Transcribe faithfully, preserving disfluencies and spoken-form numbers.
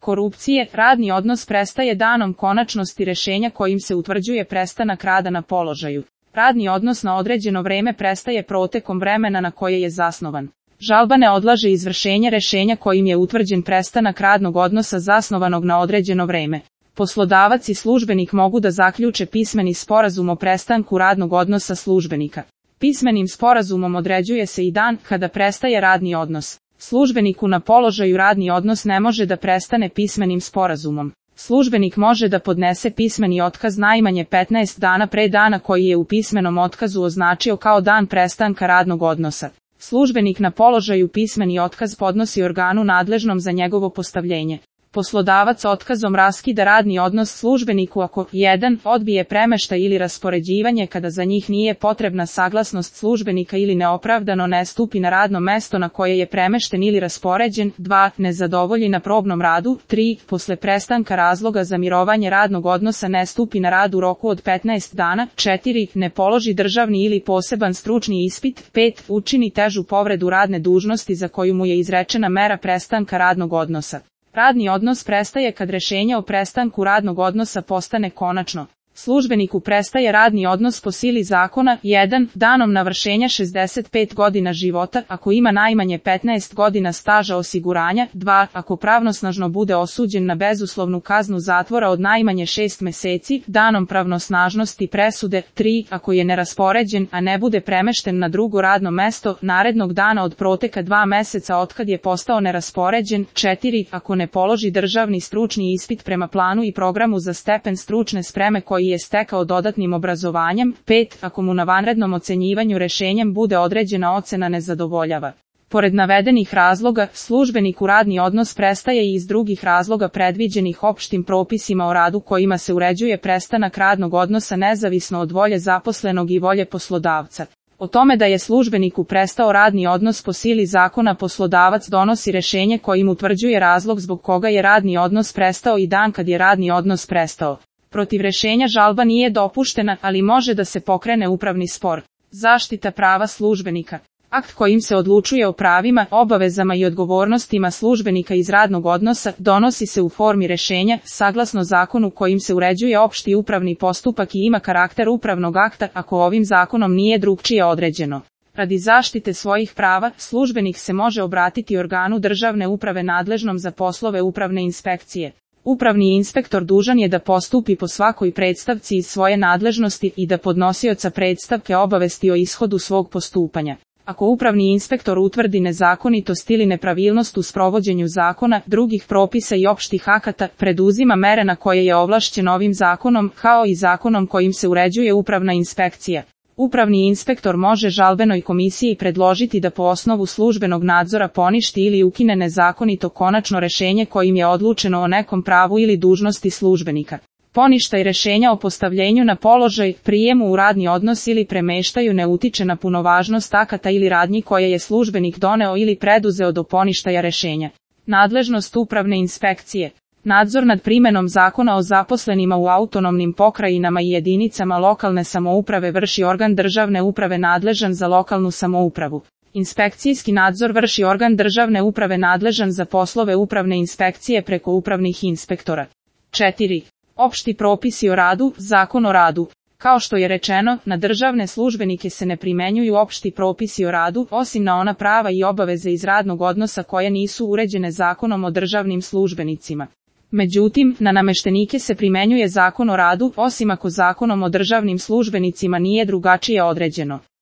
korupcije, radni odnos prestaje danom konačnosti rešenja kojim se utvrđuje prestanak rada na položaju. Radni odnos na određeno vreme prestaje protekom vremena na koje je zasnovan. Žalba ne odlaže izvršenje rešenja kojim je utvrđen prestanak radnog odnosa zasnovanog na određeno vreme. Poslodavac i službenik mogu da zaključe pismeni sporazum o prestanku radnog odnosa službenika. Pismenim sporazumom određuje se i dan kada prestaje radni odnos. Službeniku na položaju radni odnos ne može da prestane pismenim sporazumom. Službenik može da podnese pismeni otkaz najmanje petnaest dana pre dana koji je u pismenom otkazu označio kao dan prestanka radnog odnosa. Službenik na položaju pismeni otkaz podnosi organu nadležnom za njegovo postavljenje. Poslodavac otkazom raskida radni odnos službeniku ako jedan odbije premeštaj ili raspoređivanje kada za njih nije potrebna saglasnost službenika ili neopravdano ne stupi na radno mesto na koje je premešten ili raspoređen, dva ne zadovolji na probnom radu, tri posle prestanka razloga za mirovanje radnog odnosa ne stupi na rad u roku od petnaest dana, četiri ne položi državni ili poseban stručni ispit, pet učini težu povredu radne dužnosti za koju mu je izrečena mera prestanka radnog odnosa. Radni odnos prestaje kad rešenje o prestanku radnog odnosa postane konačno. Službeniku prestaje radni odnos po sili zakona, jedan danom navršenja šezdeset pet godina života, ako ima najmanje petnaest godina staža osiguranja, dva ako pravnosnažno bude osuđen na bezuslovnu kaznu zatvora od najmanje šest meseci, danom pravnosnažnosti presude, tri ako je neraspoređen, a ne bude premešten na drugo radno mesto, narednog dana od proteka dva meseca otkad je postao neraspoređen, četiri ako ne položi državni stručni ispit prema planu i programu za stepen stručne spreme koji je stekao dodatnim obrazovanjem, pet ako mu na vanrednom ocenjivanju rešenjem bude određena ocena nezadovoljava. Pored navedenih razloga, službeniku radni odnos prestaje i iz drugih razloga predviđenih opštim propisima o radu kojima se uređuje prestanak radnog odnosa nezavisno od volje zaposlenog i volje poslodavca. O tome da je službeniku prestao radni odnos po sili zakona poslodavac donosi rešenje kojim utvrđuje razlog zbog koga je radni odnos prestao i dan kad je radni odnos prestao. Protiv rešenja žalba nije dopuštena, ali može da se pokrene upravni spor. Zaštita prava službenika. Akt kojim se odlučuje o pravima, obavezama i odgovornostima službenika iz radnog odnosa donosi se u formi rešenja, saglasno zakonu kojim se uređuje opšti upravni postupak i ima karakter upravnog akta ako ovim zakonom nije drugčije određeno. Radi zaštite svojih prava, službenik se može obratiti organu državne uprave nadležnom za poslove upravne inspekcije. Upravni inspektor dužan je da postupi po svakoj predstavci iz svoje nadležnosti i da podnosioca predstavke obavesti o ishodu svog postupanja. Ako upravni inspektor utvrdi nezakonitost ili nepravilnost u sprovođenju zakona, drugih propisa i opštih akata, preduzima mere na koje je ovlašćen ovim zakonom, kao i zakonom kojim se uređuje upravna inspekcija. Upravni inspektor može žalbenoj komisiji predložiti da po osnovu službenog nadzora poništi ili ukine nezakonito konačno rešenje kojim je odlučeno o nekom pravu ili dužnosti službenika. Poništaj rešenja o postavljenju na položaj, prijemu u radni odnos ili premeštaju ne utiče na punovažnost akata ili radnji koje je službenik doneo ili preduzeo do poništaja rešenja. Nadležnost upravne inspekcije. Nadzor nad primenom zakona o zaposlenima u autonomnim pokrajinama i jedinicama lokalne samouprave vrši organ državne uprave nadležan za lokalnu samoupravu. Inspekcijski nadzor vrši organ državne uprave nadležan za poslove upravne inspekcije preko upravnih inspektora. četiri. Opšti propisi o radu, Zakon o radu. Kao što je rečeno, na državne službenike se ne primenjuju opšti propisi o radu, osim na ona prava i obaveze iz radnog odnosa koje nisu uređene Zakonom o državnim službenicima. Međutim, na nameštenike se primenjuje Zakon o radu, osim ako Zakonom o državnim službenicima nije drugačije određeno.